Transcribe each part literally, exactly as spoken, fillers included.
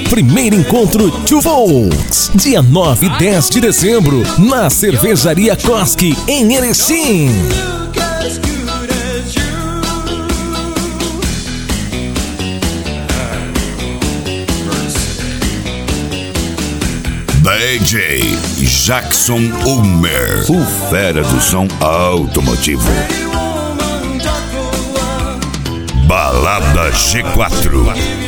primeiro encontro Two Volts, dia nove e dez de dezembro, na Cervejaria Koski, em Erechim. D J Jackson Ulmer, o fera do som automotivo. Balada G quatro.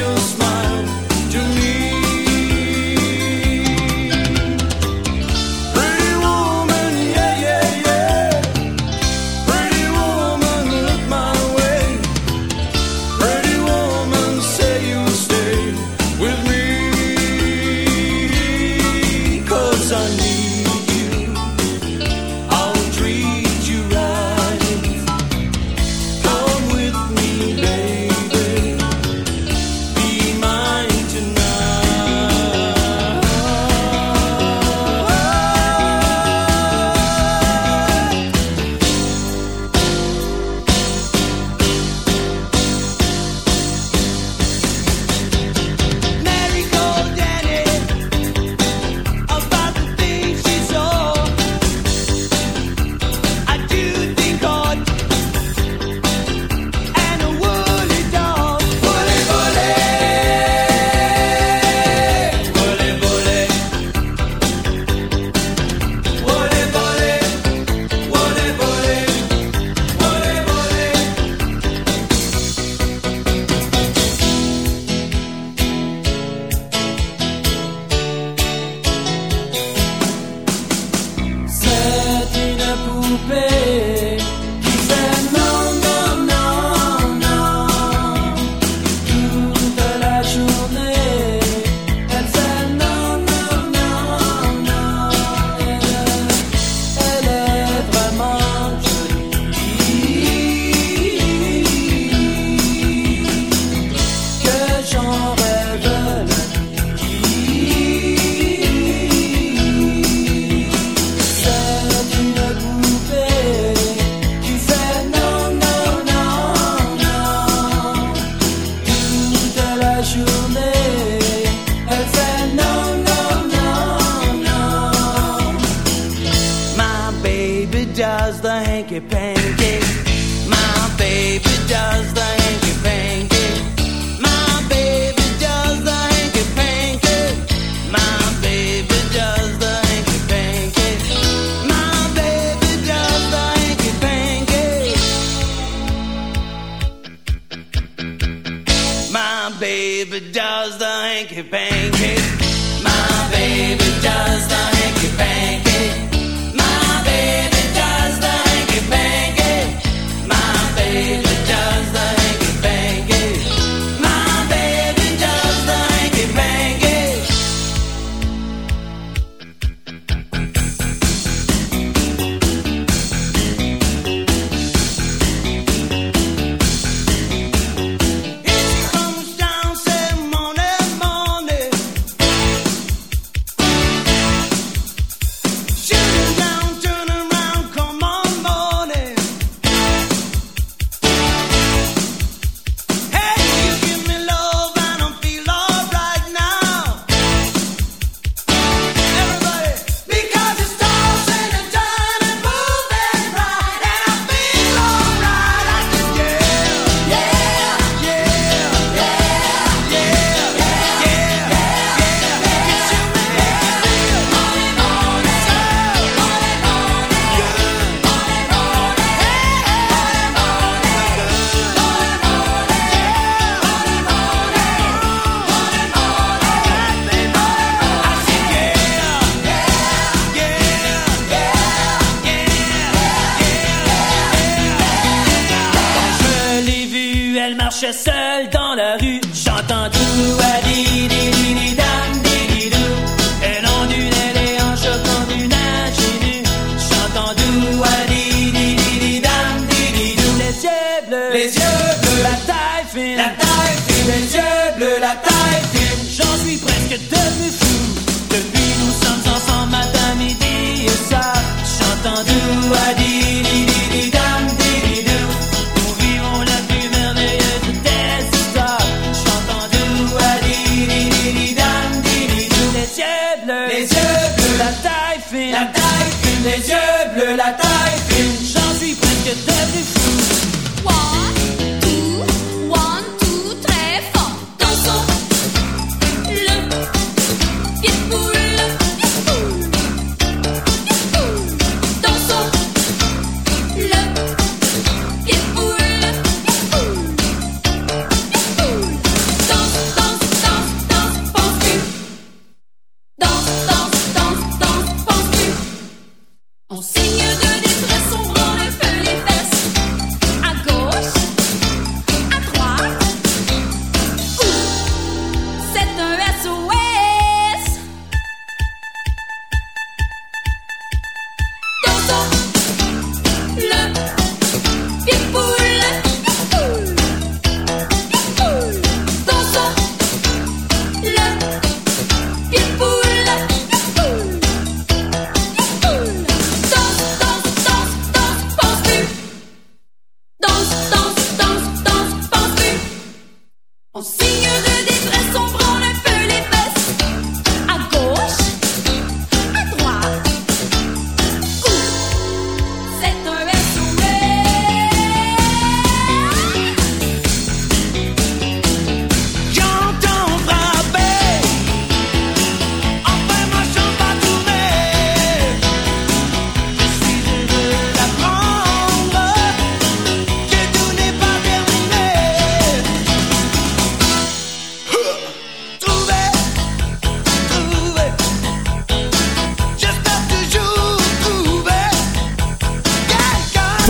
Seule dans la rue, chantant tout à di di di di dam di di dou. Elle ondulait les hanches comme une ingénue, chantant tout à di di di di dam di di dou. Les yeux bleus, les yeux bleus, la taille fine, la taille fine, les yeux bleus, la taille fine. J'en suis presque devenu fou. Depuis nous sommes ensemble matin, midi et soir, chantant tout à di di di di dam di di dou. Nous vivons la plus merveilleuse des histoires, chantant tout à di di di di dam.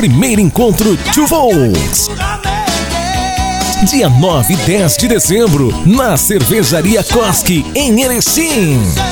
primeiro encontro Two Volts. Dia nove e dez de dezembro, na Cervejaria Koski, em Erechim.